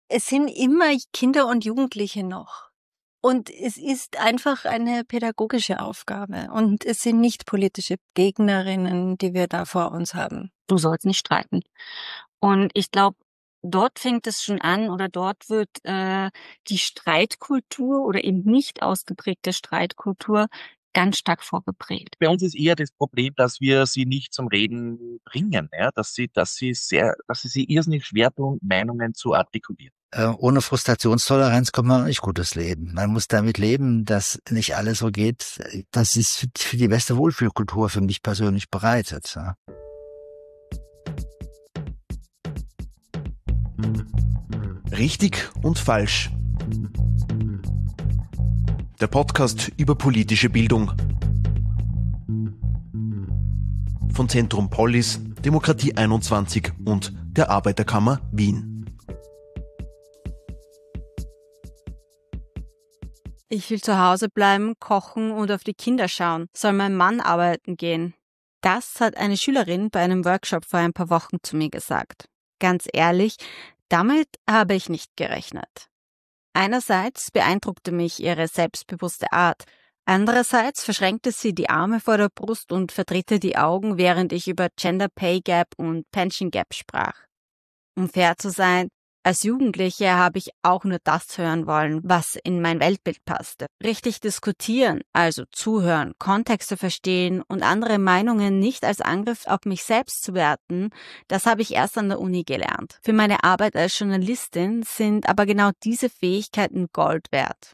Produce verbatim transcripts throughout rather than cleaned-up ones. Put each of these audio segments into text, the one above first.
Es sind immer Kinder und Jugendliche noch. Und es ist einfach eine pädagogische Aufgabe. Und es sind nicht politische Gegnerinnen, die wir da vor uns haben. Du sollst nicht streiten. Und ich glaube, dort fängt es schon an oder dort wird äh, die Streitkultur oder eben nicht ausgeprägte Streitkultur ganz stark vorgeprägt. Bei uns ist eher das Problem, dass wir sie nicht zum Reden bringen, ja, dass sie, dass sie sehr, dass sie sich irrsinnig schwer tun, Meinungen zu artikulieren. Äh, ohne Frustrationstoleranz kommt man auch nicht gutes Leben. Man muss damit leben, dass nicht alles so geht. Das ist für, für die beste Wohlfühlkultur für mich persönlich bereitet. Ja. Richtig und falsch. Der Podcast über politische Bildung. Von Zentrum Polis, Demokratie einundzwanzig und der Arbeiterkammer Wien. Ich will zu Hause bleiben, kochen und auf die Kinder schauen. Soll mein Mann arbeiten gehen? Das hat eine Schülerin bei einem Workshop vor ein paar Wochen zu mir gesagt. Ganz ehrlich, damit habe ich nicht gerechnet. Einerseits beeindruckte mich ihre selbstbewusste Art. Andererseits verschränkte sie die Arme vor der Brust und verdrehte die Augen, während ich über Gender Pay Gap und Pension Gap sprach. Um fair zu sein, als Jugendliche habe ich auch nur das hören wollen, was in mein Weltbild passte. Richtig diskutieren, also zuhören, Kontexte verstehen und andere Meinungen nicht als Angriff auf mich selbst zu werten, das habe ich erst an der Uni gelernt. Für meine Arbeit als Journalistin sind aber genau diese Fähigkeiten Gold wert.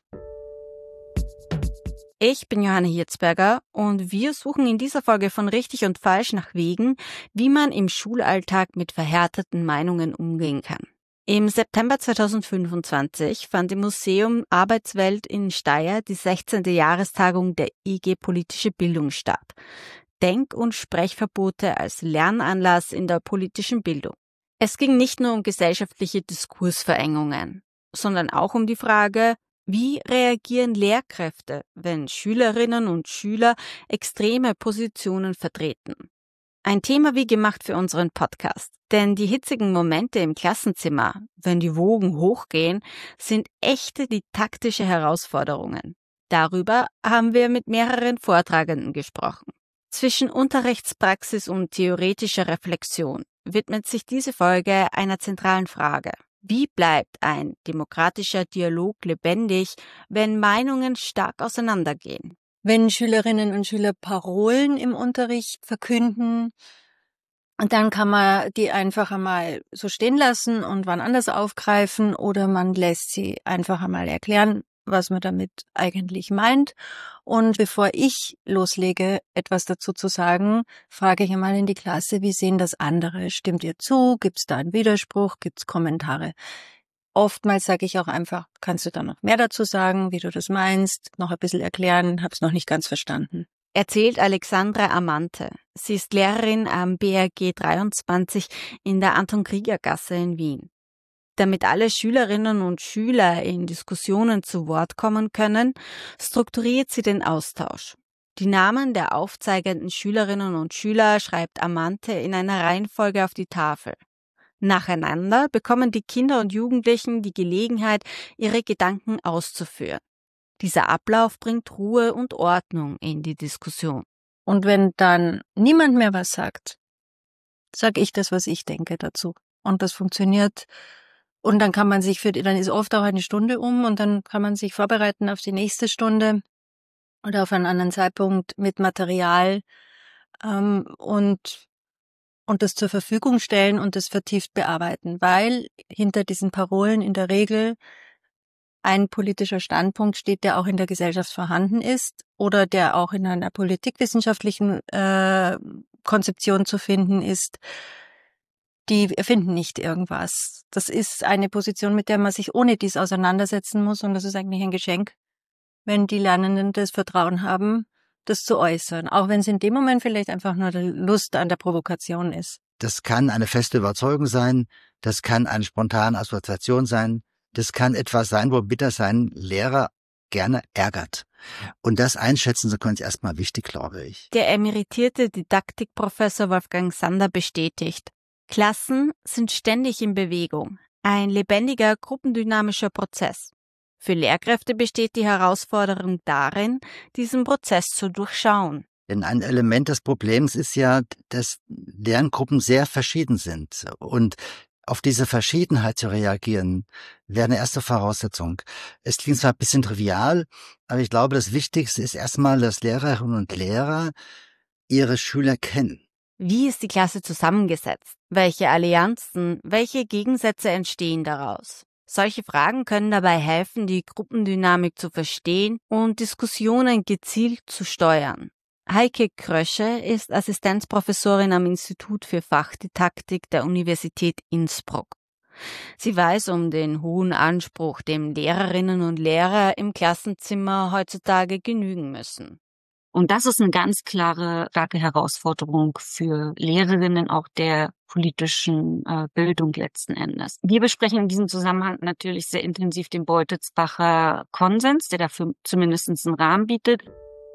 Ich bin Johanna Hirzberger und wir suchen in dieser Folge von Richtig und Falsch nach Wegen, wie man im Schulalltag mit verhärteten Meinungen umgehen kann. Im September zweitausendfünfundzwanzig fand im Museum Arbeitswelt in Steyr die sechzehnte Jahrestagung der I G Politische Bildung statt. Denk- und Sprechverbote als Lernanlass in der politischen Bildung. Es ging nicht nur um gesellschaftliche Diskursverengungen, sondern auch um die Frage, wie reagieren Lehrkräfte, wenn Schülerinnen und Schüler extreme Positionen vertreten? Ein Thema wie gemacht für unseren Podcast. Denn die hitzigen Momente im Klassenzimmer, wenn die Wogen hochgehen, sind echte didaktische Herausforderungen. Darüber haben wir mit mehreren Vortragenden gesprochen. Zwischen Unterrichtspraxis und theoretischer Reflexion widmet sich diese Folge einer zentralen Frage. Wie bleibt ein demokratischer Dialog lebendig, wenn Meinungen stark auseinandergehen? Wenn Schülerinnen und Schüler Parolen im Unterricht verkünden, dann kann man die einfach einmal so stehen lassen und wann anders aufgreifen oder man lässt sie einfach einmal erklären, was man damit eigentlich meint. Und bevor ich loslege, etwas dazu zu sagen, frage ich einmal in die Klasse, wie sehen das andere? Stimmt ihr zu? Gibt es da einen Widerspruch? Gibt es Kommentare? Oftmals sage ich auch einfach, kannst du da noch mehr dazu sagen, wie du das meinst, noch ein bisschen erklären, hab's noch nicht ganz verstanden. Erzählt Alexandra Amante. Sie ist Lehrerin am B R G dreiundzwanzig in der Anton-Krieger-Gasse in Wien. Damit alle Schülerinnen und Schüler in Diskussionen zu Wort kommen können, strukturiert sie den Austausch. Die Namen der aufzeigenden Schülerinnen und Schüler schreibt Amante in einer Reihenfolge auf die Tafel. Nacheinander bekommen die Kinder und Jugendlichen die Gelegenheit, ihre Gedanken auszuführen. Dieser Ablauf bringt Ruhe und Ordnung in die Diskussion. Und wenn dann niemand mehr was sagt, sage ich das, was ich denke dazu. Und das funktioniert. Und dann kann man sich für, dann ist oft auch eine Stunde um und dann kann man sich vorbereiten auf die nächste Stunde oder auf einen anderen Zeitpunkt mit Material ähm, und und das zur Verfügung stellen und das vertieft bearbeiten, weil hinter diesen Parolen in der Regel ein politischer Standpunkt steht, der auch in der Gesellschaft vorhanden ist oder der auch in einer politikwissenschaftlichen äh, Konzeption zu finden ist. Die erfinden nicht irgendwas. Das ist eine Position, mit der man sich ohne dies auseinandersetzen muss und das ist eigentlich ein Geschenk, wenn die Lernenden das Vertrauen haben, das zu äußern, auch wenn es in dem Moment vielleicht einfach nur die Lust an der Provokation ist. Das kann eine feste Überzeugung sein, das kann eine spontane Assoziation sein, das kann etwas sein, womit er seinen Lehrer gerne ärgert. Und das einschätzen zu können, ist erstmal wichtig, glaube ich. Der emeritierte Didaktikprofessor Wolfgang Sander bestätigt, Klassen sind ständig in Bewegung. Ein lebendiger, gruppendynamischer Prozess. Für Lehrkräfte besteht die Herausforderung darin, diesen Prozess zu durchschauen. Denn ein Element des Problems ist ja, dass Lerngruppen sehr verschieden sind. Und auf diese Verschiedenheit zu reagieren, wäre eine erste Voraussetzung. Es klingt zwar ein bisschen trivial, aber ich glaube, das Wichtigste ist erstmal, dass Lehrerinnen und Lehrer ihre Schüler kennen. Wie ist die Klasse zusammengesetzt? Welche Allianzen, welche Gegensätze entstehen daraus? Solche Fragen können dabei helfen, die Gruppendynamik zu verstehen und Diskussionen gezielt zu steuern. Heike Krösche ist Assistenzprofessorin am Institut für Fachdidaktik der Universität Innsbruck. Sie weiß um den hohen Anspruch, dem Lehrerinnen und Lehrer im Klassenzimmer heutzutage genügen müssen. Und das ist eine ganz klare, starke Herausforderung für Lehrerinnen auch der politischen äh, Bildung letzten Endes. Wir besprechen in diesem Zusammenhang natürlich sehr intensiv den Beutelsbacher Konsens, der dafür zumindest einen Rahmen bietet.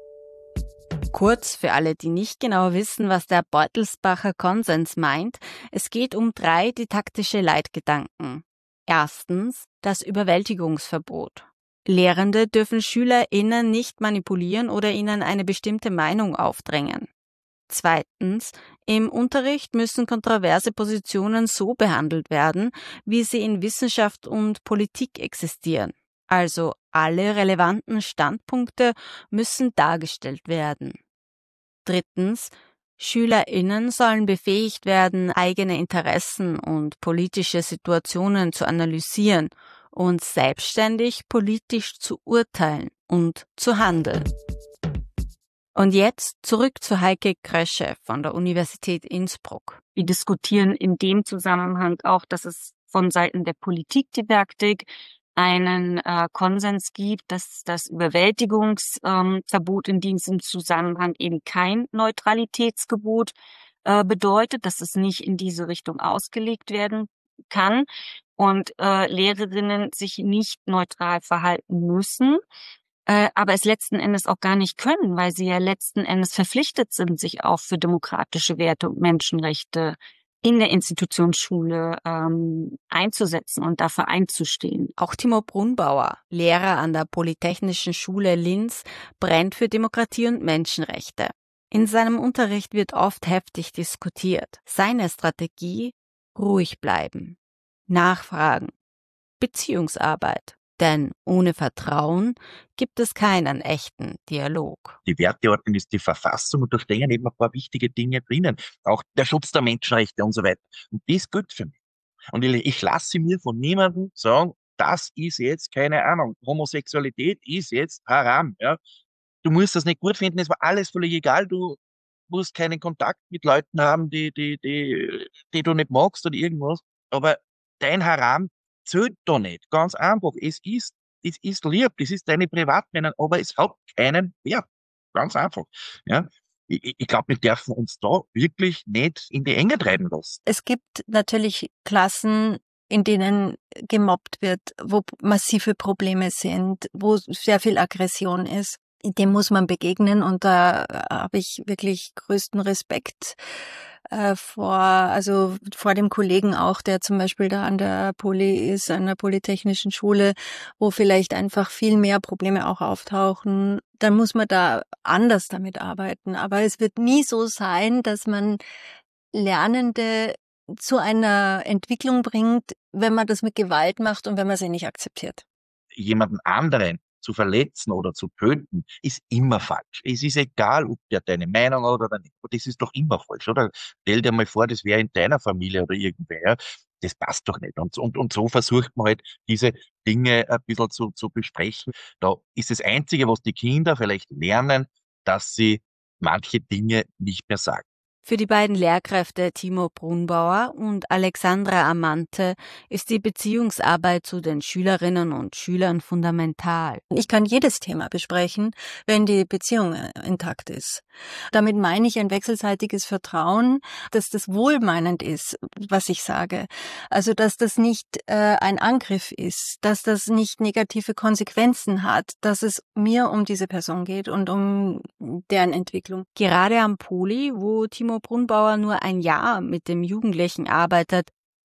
Kurz für alle, die nicht genau wissen, was der Beutelsbacher Konsens meint, es geht um drei didaktische Leitgedanken. Erstens das Überwältigungsverbot. Lehrende dürfen SchülerInnen nicht manipulieren oder ihnen eine bestimmte Meinung aufdrängen. Zweitens, im Unterricht müssen kontroverse Positionen so behandelt werden, wie sie in Wissenschaft und Politik existieren. Also alle relevanten Standpunkte müssen dargestellt werden. Drittens, SchülerInnen sollen befähigt werden, eigene Interessen und politische Situationen zu analysieren und selbstständig politisch zu urteilen und zu handeln. Und jetzt zurück zu Heike Krösche von der Universität Innsbruck. Wir diskutieren in dem Zusammenhang auch, dass es von Seiten der Politikdidaktik einen äh, Konsens gibt, dass das Überwältigungsverbot ähm, in diesem Zusammenhang eben kein Neutralitätsgebot äh, bedeutet, dass es nicht in diese Richtung ausgelegt werden kann und äh, Lehrerinnen sich nicht neutral verhalten müssen, äh, aber es letzten Endes auch gar nicht können, weil sie ja letzten Endes verpflichtet sind, sich auch für demokratische Werte und Menschenrechte in der Institutionsschule ähm, einzusetzen und dafür einzustehen. Auch Timo Brunbauer, Lehrer an der Polytechnischen Schule Linz, brennt für Demokratie und Menschenrechte. In seinem Unterricht wird oft heftig diskutiert. Seine Strategie: ruhig bleiben, nachfragen, Beziehungsarbeit. Denn ohne Vertrauen gibt es keinen echten Dialog. Die Werteordnung ist die Verfassung und da stehen eben ein paar wichtige Dinge drinnen. Auch der Schutz der Menschenrechte und so weiter. Und das gilt für mich. Und ich, ich lasse mir von niemandem sagen, das ist jetzt, keine Ahnung, Homosexualität ist jetzt haram. Ja. Du musst das nicht gut finden, es war alles völlig egal. Du musst keinen Kontakt mit Leuten haben, die, die, die, die du nicht magst oder irgendwas. Aber dein Haram zählt da nicht. Ganz einfach. Es ist, es ist lieb, das ist deine Privatmeinung, aber es hat keinen Wert. Ganz einfach. Ja. Ich, ich glaube, wir dürfen uns da wirklich nicht in die Enge treiben lassen. Es gibt natürlich Klassen, in denen gemobbt wird, wo massive Probleme sind, wo sehr viel Aggression ist. Dem muss man begegnen und da habe ich wirklich größten Respekt äh, vor, also vor dem Kollegen auch, der zum Beispiel da an der Poly ist, an der Polytechnischen Schule, wo vielleicht einfach viel mehr Probleme auch auftauchen. Dann muss man da anders damit arbeiten. Aber es wird nie so sein, dass man Lernende zu einer Entwicklung bringt, wenn man das mit Gewalt macht und wenn man sie nicht akzeptiert. Jemanden anderen zu verletzen oder zu töten, ist immer falsch. Es ist egal, ob der deine Meinung hat oder nicht. Das ist doch immer falsch, oder? Stell dir mal vor, das wäre in deiner Familie oder irgendwer. Das passt doch nicht. Und, und, und so versucht man halt, diese Dinge ein bisschen zu, zu besprechen. Da ist das Einzige, was die Kinder vielleicht lernen, dass sie manche Dinge nicht mehr sagen. Für die beiden Lehrkräfte Timo Brunbauer und Alexandra Amante ist die Beziehungsarbeit zu den Schülerinnen und Schülern fundamental. Ich kann jedes Thema besprechen, wenn die Beziehung intakt ist. Damit meine ich ein wechselseitiges Vertrauen, dass das wohlmeinend ist, was ich sage. Also, dass das nicht äh, ein Angriff ist, dass das nicht negative Konsequenzen hat, dass es mir um diese Person geht und um deren Entwicklung. Gerade am Poly, wo Timo Brunbauer nur ein Jahr mit dem Jugendlichen arbeitet,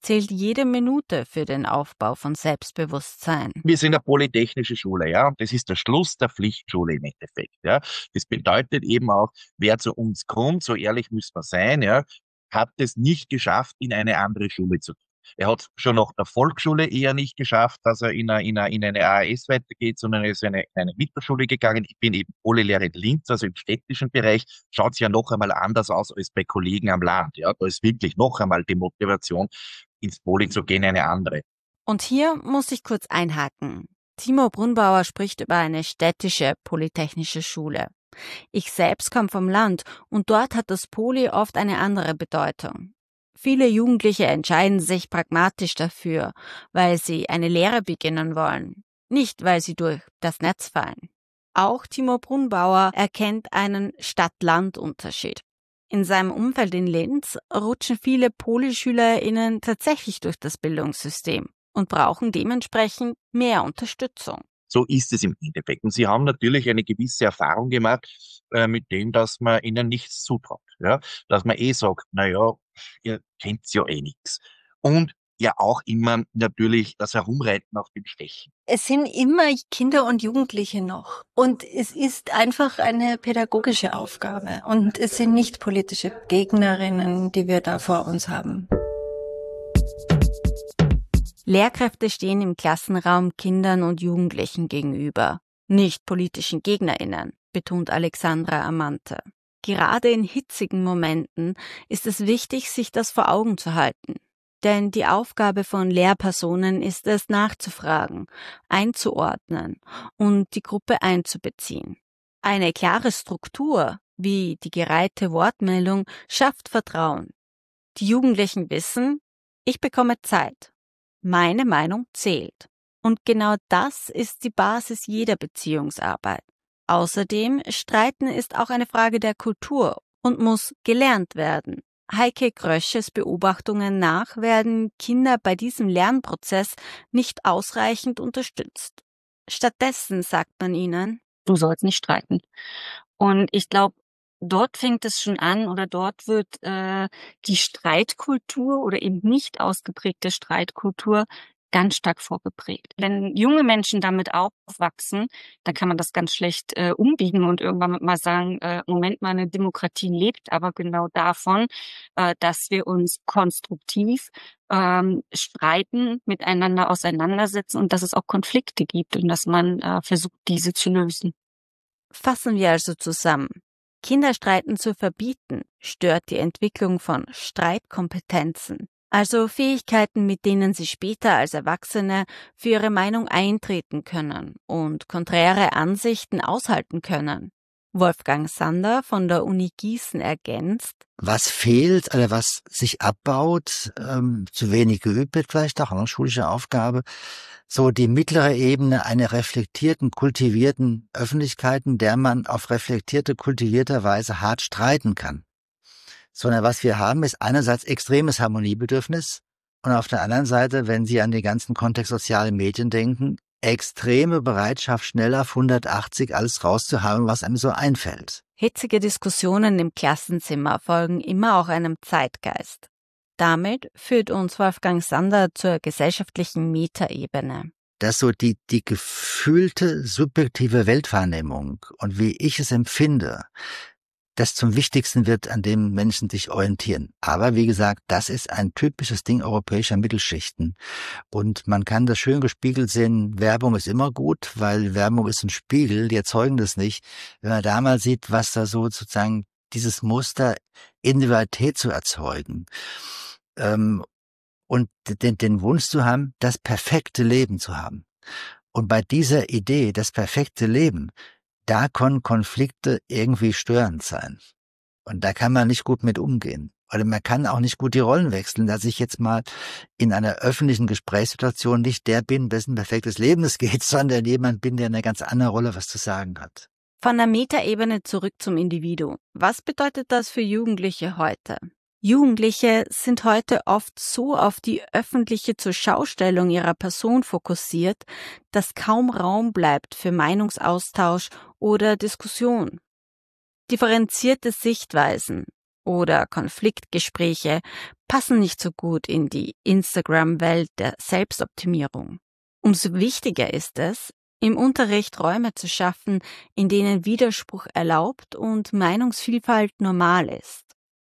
zählt jede Minute für den Aufbau von Selbstbewusstsein. Wir sind eine polytechnische Schule, ja, und das ist der Schluss der Pflichtschule im Endeffekt, ja. Das bedeutet eben auch, wer zu uns kommt, so ehrlich müssen wir sein, ja, hat es nicht geschafft, in eine andere Schule zu gehen. Er hat schon nach der Volksschule eher nicht geschafft, dass er in eine, in eine, in eine A A S weitergeht, sondern er ist in eine, in eine Mittelschule gegangen. Ich bin eben Polylehrer in Linz, also im städtischen Bereich, schaut es ja noch einmal anders aus als bei Kollegen am Land. Ja, da ist wirklich noch einmal die Motivation, ins Poly zu gehen, eine andere. Und hier muss ich kurz einhaken. Timo Brunbauer spricht über eine städtische polytechnische Schule. Ich selbst komme vom Land und dort hat das Poly oft eine andere Bedeutung. Viele Jugendliche entscheiden sich pragmatisch dafür, weil sie eine Lehre beginnen wollen, nicht weil sie durch das Netz fallen. Auch Timo Brunbauer erkennt einen Stadt-Land-Unterschied. In seinem Umfeld in Linz rutschen viele PolyschülerInnen tatsächlich durch das Bildungssystem und brauchen dementsprechend mehr Unterstützung. So ist es im Endeffekt. Und sie haben natürlich eine gewisse Erfahrung gemacht äh, mit dem, dass man ihnen nichts zutraut. Ja? Dass man eh sagt, na ja, ihr kennt ja eh nichts. Und ja auch immer natürlich das Herumreiten auf den Stechen. Es sind immer Kinder und Jugendliche noch. Und es ist einfach eine pädagogische Aufgabe. Und es sind nicht politische Gegnerinnen, die wir da vor uns haben. Lehrkräfte stehen im Klassenraum Kindern und Jugendlichen gegenüber, nicht politischen GegnerInnen, betont Alexandra Amante. Gerade in hitzigen Momenten ist es wichtig, sich das vor Augen zu halten. Denn die Aufgabe von Lehrpersonen ist es, nachzufragen, einzuordnen und die Gruppe einzubeziehen. Eine klare Struktur, wie die gereihte Wortmeldung, schafft Vertrauen. Die Jugendlichen wissen, ich bekomme Zeit. Meine Meinung zählt. Und genau das ist die Basis jeder Beziehungsarbeit. Außerdem, Streiten ist auch eine Frage der Kultur und muss gelernt werden. Heike Grösches Beobachtungen nach werden Kinder bei diesem Lernprozess nicht ausreichend unterstützt. Stattdessen sagt man ihnen, du sollst nicht streiten. Und ich glaube, dort fängt es schon an oder dort wird äh, die Streitkultur oder eben nicht ausgeprägte Streitkultur ganz stark vorgeprägt. Wenn junge Menschen damit aufwachsen, dann kann man das ganz schlecht äh, umbiegen und irgendwann mal sagen, äh, Moment mal, eine Demokratie lebt aber genau davon, äh, dass wir uns konstruktiv ähm, streiten, miteinander auseinandersetzen und dass es auch Konflikte gibt und dass man äh, versucht, diese zu lösen. Fassen wir also zusammen. Kinderstreiten zu verbieten, stört die Entwicklung von Streitkompetenzen, also Fähigkeiten, mit denen sie später als Erwachsene für ihre Meinung eintreten können und konträre Ansichten aushalten können. Wolfgang Sander von der Uni Gießen ergänzt: Was fehlt oder was sich abbaut, ähm, zu wenig geübt wird vielleicht auch, eine schulische Aufgabe, so die mittlere Ebene einer reflektierten, kultivierten Öffentlichkeit, in der man auf reflektierte, kultivierte Weise hart streiten kann. Sondern was wir haben, ist einerseits extremes Harmoniebedürfnis und auf der anderen Seite, wenn Sie an den ganzen Kontext soziale Medien denken, extreme Bereitschaft, schnell auf hundertachtzig alles rauszuhauen, was einem so einfällt. Hitzige Diskussionen im Klassenzimmer folgen immer auch einem Zeitgeist. Damit führt uns Wolfgang Sander zur gesellschaftlichen Metaebene. Dass so die, die gefühlte subjektive Weltwahrnehmung und wie ich es empfinde, das zum Wichtigsten wird, an dem Menschen sich orientieren. Aber wie gesagt, das ist ein typisches Ding europäischer Mittelschichten. Und man kann das schön gespiegelt sehen, Werbung ist immer gut, weil Werbung ist ein Spiegel, die erzeugen das nicht. Wenn man da mal sieht, was da so sozusagen dieses Muster, Individualität zu erzeugen ähm, und den, den Wunsch zu haben, das perfekte Leben zu haben. Und bei dieser Idee, das perfekte Leben, da können Konflikte irgendwie störend sein. Und da kann man nicht gut mit umgehen. Oder man kann auch nicht gut die Rollen wechseln, dass ich jetzt mal in einer öffentlichen Gesprächssituation nicht der bin, dessen perfektes Leben es geht, sondern jemand bin, der in einer ganz anderen Rolle was zu sagen hat. Von der Metaebene zurück zum Individuum. Was bedeutet das für Jugendliche heute? Jugendliche sind heute oft so auf die öffentliche Zurschaustellung ihrer Person fokussiert, dass kaum Raum bleibt für Meinungsaustausch oder Diskussion. Differenzierte Sichtweisen, oder Konfliktgespräche passen nicht so gut in die Instagram-Welt der Selbstoptimierung. Umso wichtiger ist es, im Unterricht Räume zu schaffen, in denen Widerspruch erlaubt und Meinungsvielfalt normal ist.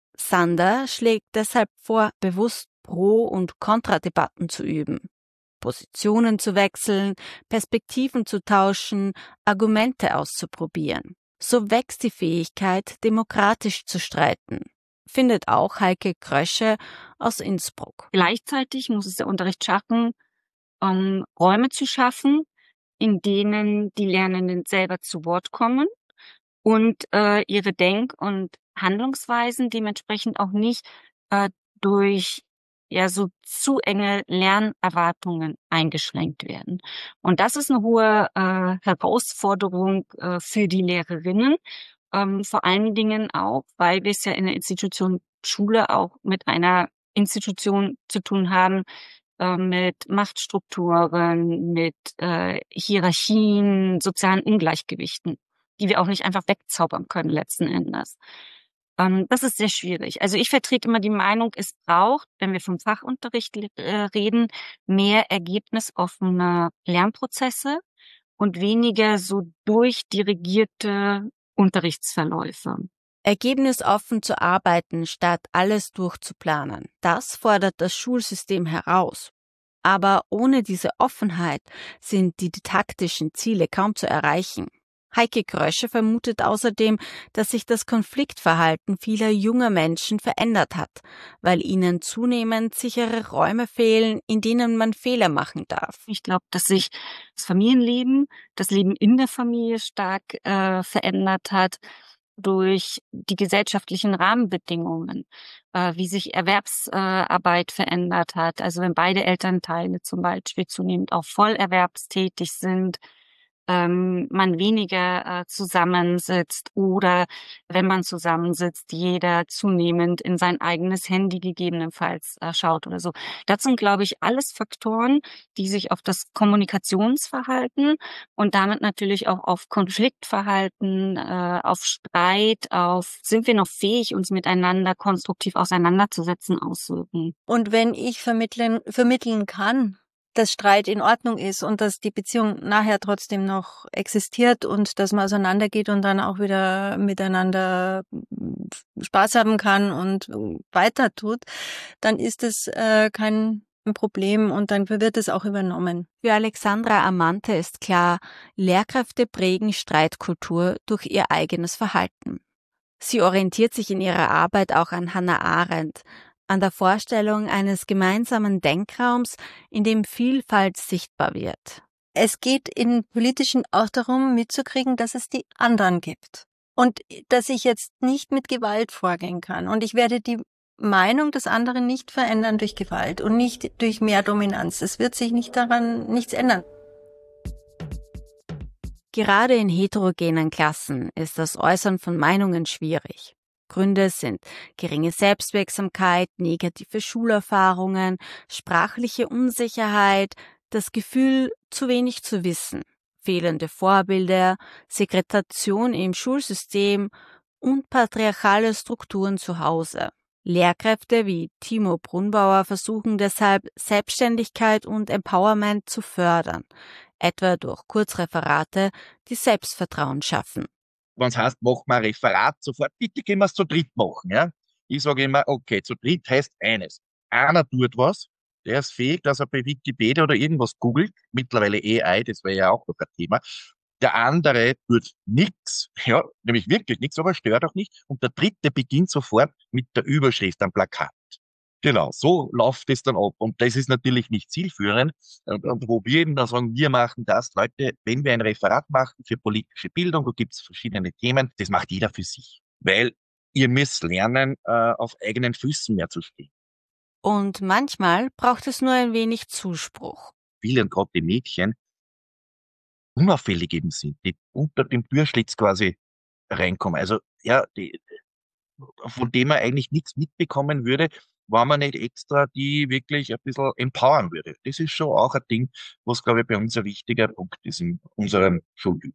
Sander schlägt deshalb vor, bewusst Pro- und Kontradebatten zu üben, Positionen zu wechseln, Perspektiven zu tauschen, Argumente auszuprobieren. So wächst die Fähigkeit, demokratisch zu streiten, findet auch Heike Krösche aus Innsbruck. Gleichzeitig muss es der Unterricht schaffen, um Räume zu schaffen, in denen die Lernenden selber zu Wort kommen und äh, ihre Denk- und Handlungsweisen dementsprechend auch nicht äh, durch ja so zu enge Lernerwartungen eingeschränkt werden. Und das ist eine hohe äh, Herausforderung äh, für die Lehrerinnen, ähm, vor allen Dingen auch, weil wir es ja in der Institution Schule auch mit einer Institution zu tun haben, äh, mit Machtstrukturen, mit äh, Hierarchien, sozialen Ungleichgewichten, die wir auch nicht einfach wegzaubern können letzten Endes. Ähm, das ist sehr schwierig. Also ich vertrete immer die Meinung, es braucht, wenn wir vom Fachunterricht äh, reden, mehr ergebnisoffene Lernprozesse und weniger so durchdirigierte Unterrichtsverläufe. Ergebnisoffen zu arbeiten, statt alles durchzuplanen, das fordert das Schulsystem heraus. Aber ohne diese Offenheit sind die didaktischen Ziele kaum zu erreichen. Heike Krösche vermutet außerdem, dass sich das Konfliktverhalten vieler junger Menschen verändert hat, weil ihnen zunehmend sichere Räume fehlen, in denen man Fehler machen darf. Ich glaube, dass sich das Familienleben, das Leben in der Familie stark äh, verändert hat durch die gesellschaftlichen Rahmenbedingungen, äh, wie sich Erwerbsarbeit äh, verändert hat. Also wenn beide Elternteile zum Beispiel zunehmend auch vollerwerbstätig sind, ähm, man weniger äh, zusammensitzt oder wenn man zusammensitzt, jeder zunehmend in sein eigenes Handy gegebenenfalls äh, schaut oder so. Das sind, glaube ich, alles Faktoren, die sich auf das Kommunikationsverhalten und damit natürlich auch auf Konfliktverhalten, äh, auf Streit, auf sind wir noch fähig, uns miteinander konstruktiv auseinanderzusetzen, auswirken. Und wenn ich vermitteln, vermitteln kann, dass Streit in Ordnung ist und dass die Beziehung nachher trotzdem noch existiert und dass man auseinandergeht und dann auch wieder miteinander Spaß haben kann und weiter tut, dann ist es äh, kein Problem und dann wird es auch übernommen. Für Alexandra Amante ist klar, Lehrkräfte prägen Streitkultur durch ihr eigenes Verhalten. Sie orientiert sich in ihrer Arbeit auch an Hannah Arendt, an der Vorstellung eines gemeinsamen Denkraums, in dem Vielfalt sichtbar wird. Es geht in Politischen auch darum, mitzukriegen, dass es die anderen gibt. Und dass ich jetzt nicht mit Gewalt vorgehen kann. Und ich werde die Meinung des anderen nicht verändern durch Gewalt und nicht durch mehr Dominanz. Es wird sich nicht daran nichts ändern. Gerade in heterogenen Klassen ist das Äußern von Meinungen schwierig. Gründe sind geringe Selbstwirksamkeit, negative Schulerfahrungen, sprachliche Unsicherheit, das Gefühl, zu wenig zu wissen, fehlende Vorbilder, Segregation im Schulsystem und patriarchale Strukturen zu Hause. Lehrkräfte wie Timo Brunbauer versuchen deshalb, Selbstständigkeit und Empowerment zu fördern, etwa durch Kurzreferate, die Selbstvertrauen schaffen. Wenn es heißt, mach mal ein Referat sofort, bitte können wir es zu dritt machen. Ja? Ich sage immer, okay, zu dritt heißt eines. Einer tut was, der ist fähig, dass er bei Wikipedia oder irgendwas googelt, mittlerweile A I, das wäre ja auch noch ein Thema. Der andere tut nichts, ja, nämlich wirklich nichts, aber stört auch nicht. Und der dritte beginnt sofort mit der Überschrift am Plakat. Genau, so läuft es dann ab. Und das ist natürlich nicht zielführend. Und, und wo wir eben dann sagen, wir machen das, Leute, wenn wir ein Referat machen für politische Bildung, da gibt es verschiedene Themen, das macht jeder für sich. Weil ihr müsst lernen, äh, auf eigenen Füßen mehr zu stehen. Und manchmal braucht es nur ein wenig Zuspruch. Viele und gerade die Mädchen unauffällig eben sind, die unter dem Türschlitz quasi reinkommen. Also ja, die, von dem man eigentlich nichts mitbekommen würde, wenn man nicht extra die wirklich ein bisschen empowern würde. Das ist schon auch ein Ding, was, glaube ich, bei uns ein wichtiger Punkt ist in unserem Schultyp.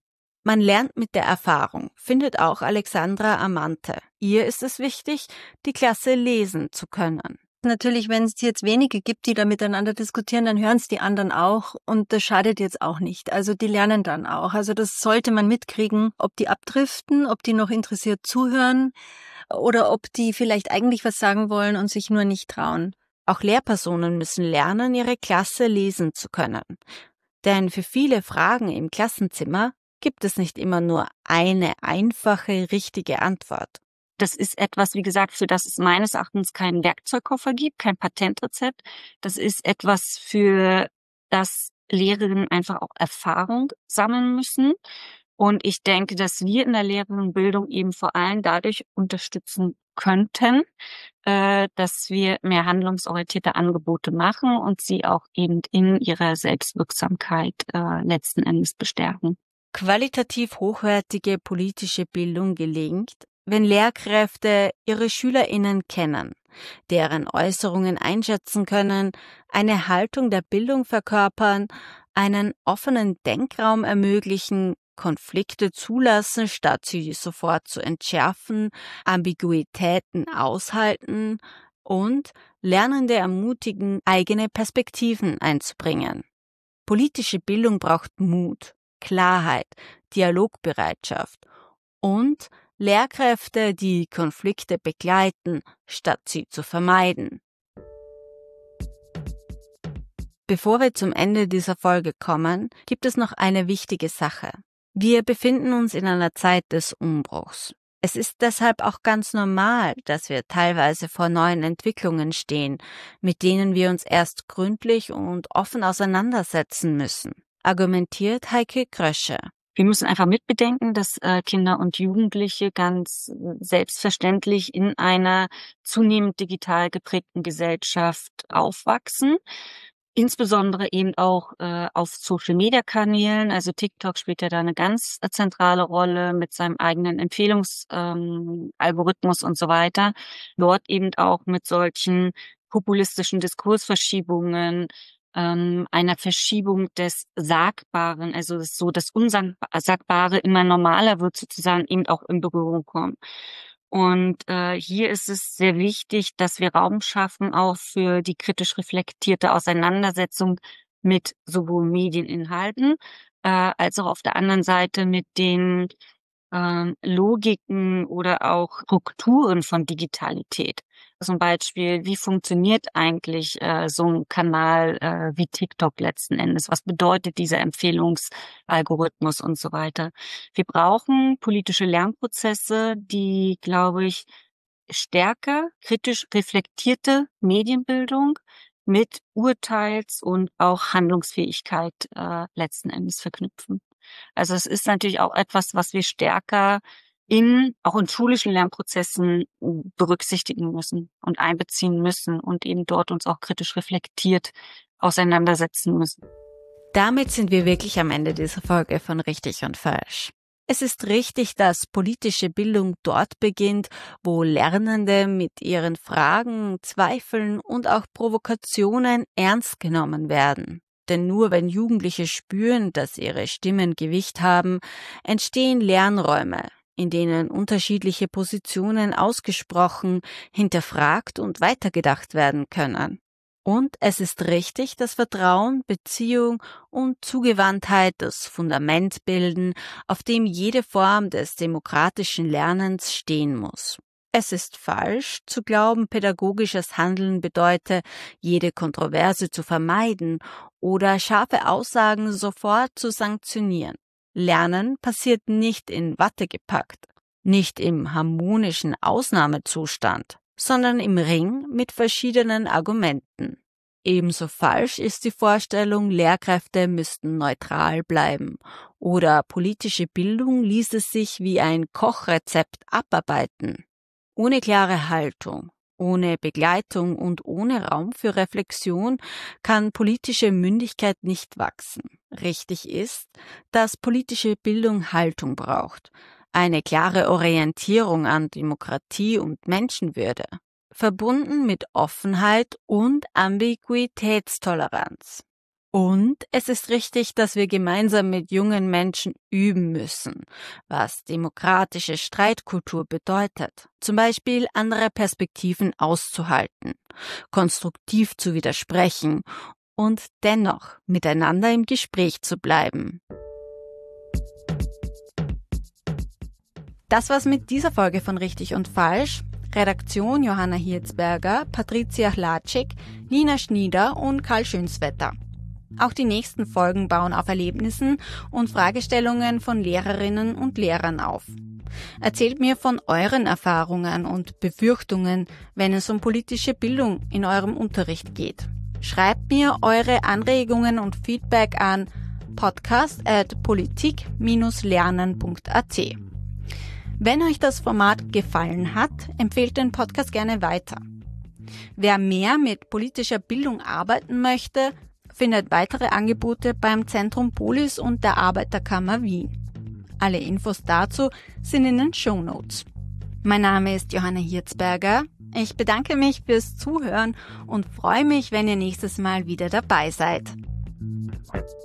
Man lernt mit der Erfahrung, findet auch Alexandra Amante. Ihr ist es wichtig, die Klasse lesen zu können. Natürlich, wenn es jetzt wenige gibt, die da miteinander diskutieren, dann hören es die anderen auch und das schadet jetzt auch nicht. Also die lernen dann auch. Also das sollte man mitkriegen, ob die abdriften, ob die noch interessiert zuhören oder ob die vielleicht eigentlich was sagen wollen und sich nur nicht trauen. Auch Lehrpersonen müssen lernen, ihre Klasse lesen zu können. Denn für viele Fragen im Klassenzimmer gibt es nicht immer nur eine einfache, richtige Antwort. Das ist etwas, wie gesagt, für das es meines Erachtens keinen Werkzeugkoffer gibt, kein Patentrezept. Das ist etwas, für das Lehrerinnen einfach auch Erfahrung sammeln müssen. Und ich denke, dass wir in der Lehrerinnenbildung eben vor allem dadurch unterstützen könnten, äh, dass wir mehr handlungsorientierte Angebote machen und sie auch eben in ihrer Selbstwirksamkeit äh, letzten Endes bestärken. Qualitativ hochwertige politische Bildung gelingt, wenn Lehrkräfte ihre SchülerInnen kennen, deren Äußerungen einschätzen können, eine Haltung der Bildung verkörpern, einen offenen Denkraum ermöglichen, Konflikte zulassen, statt sie sofort zu entschärfen, Ambiguitäten aushalten und Lernende ermutigen, eigene Perspektiven einzubringen. Politische Bildung braucht Mut, Klarheit, Dialogbereitschaft und Lehrkräfte, die Konflikte begleiten, statt sie zu vermeiden. Bevor wir zum Ende dieser Folge kommen, gibt es noch eine wichtige Sache. Wir befinden uns in einer Zeit des Umbruchs. Es ist deshalb auch ganz normal, dass wir teilweise vor neuen Entwicklungen stehen, mit denen wir uns erst gründlich und offen auseinandersetzen müssen, argumentiert Heike Krösche. Wir müssen einfach mitbedenken, dass äh, Kinder und Jugendliche ganz selbstverständlich in einer zunehmend digital geprägten Gesellschaft aufwachsen. Insbesondere eben auch äh, auf Social-Media-Kanälen. Also TikTok spielt ja da eine ganz äh, zentrale Rolle mit seinem eigenen Empfehlungsalgorithmus ähm, und so weiter. Dort eben auch mit solchen populistischen Diskursverschiebungen, ähm, einer Verschiebung des Sagbaren, also so, dass Unsagbare immer normaler wird, sozusagen eben auch in Berührung kommen. Und äh, hier ist es sehr wichtig, dass wir Raum schaffen, auch für die kritisch reflektierte Auseinandersetzung mit sowohl Medieninhalten, äh, als auch auf der anderen Seite mit den äh, Logiken oder auch Strukturen von Digitalität. Zum Beispiel, wie funktioniert eigentlich äh, so ein Kanal äh, wie TikTok letzten Endes? Was bedeutet dieser Empfehlungsalgorithmus und so weiter? Wir brauchen politische Lernprozesse, die, glaube ich, stärker kritisch reflektierte Medienbildung mit Urteils- und auch Handlungsfähigkeit äh, letzten Endes verknüpfen. Also es ist natürlich auch etwas, was wir stärker in, auch in schulischen Lernprozessen berücksichtigen müssen und einbeziehen müssen und eben dort uns auch kritisch reflektiert auseinandersetzen müssen. Damit sind wir wirklich am Ende dieser Folge von Richtig und Falsch. Es ist richtig, dass politische Bildung dort beginnt, wo Lernende mit ihren Fragen, Zweifeln und auch Provokationen ernst genommen werden. Denn nur wenn Jugendliche spüren, dass ihre Stimmen Gewicht haben, entstehen Lernräume, in denen unterschiedliche Positionen ausgesprochen, hinterfragt und weitergedacht werden können. Und es ist richtig, dass Vertrauen, Beziehung und Zugewandtheit das Fundament bilden, auf dem jede Form des demokratischen Lernens stehen muss. Es ist falsch, zu glauben, pädagogisches Handeln bedeute, jede Kontroverse zu vermeiden oder scharfe Aussagen sofort zu sanktionieren. Lernen passiert nicht in Watte gepackt, nicht im harmonischen Ausnahmezustand, sondern im Ring mit verschiedenen Argumenten. Ebenso falsch ist die Vorstellung, Lehrkräfte müssten neutral bleiben oder politische Bildung ließe sich wie ein Kochrezept abarbeiten. Ohne klare Haltung, ohne Begleitung und ohne Raum für Reflexion kann politische Mündigkeit nicht wachsen. Richtig ist, dass politische Bildung Haltung braucht, eine klare Orientierung an Demokratie und Menschenwürde, verbunden mit Offenheit und Ambiguitätstoleranz. Und es ist richtig, dass wir gemeinsam mit jungen Menschen üben müssen, was demokratische Streitkultur bedeutet. Zum Beispiel andere Perspektiven auszuhalten, konstruktiv zu widersprechen und dennoch miteinander im Gespräch zu bleiben. Das war's mit dieser Folge von Richtig und Falsch. Redaktion Johanna Hirzberger, Patricia Hlatschik, Nina Schnieder und Karl Schönswetter. Auch die nächsten Folgen bauen auf Erlebnissen und Fragestellungen von Lehrerinnen und Lehrern auf. Erzählt mir von euren Erfahrungen und Befürchtungen, wenn es um politische Bildung in eurem Unterricht geht. Schreibt mir eure Anregungen und Feedback an podcast at politik dash lernen punkt a t. Wenn euch das Format gefallen hat, empfehlt den Podcast gerne weiter. Wer mehr mit politischer Bildung arbeiten möchte, findet weitere Angebote beim Zentrum Polis und der Arbeiterkammer Wien. Alle Infos dazu sind in den Shownotes. Mein Name ist Johanna Hirzberger. Ich bedanke mich fürs Zuhören und freue mich, wenn ihr nächstes Mal wieder dabei seid.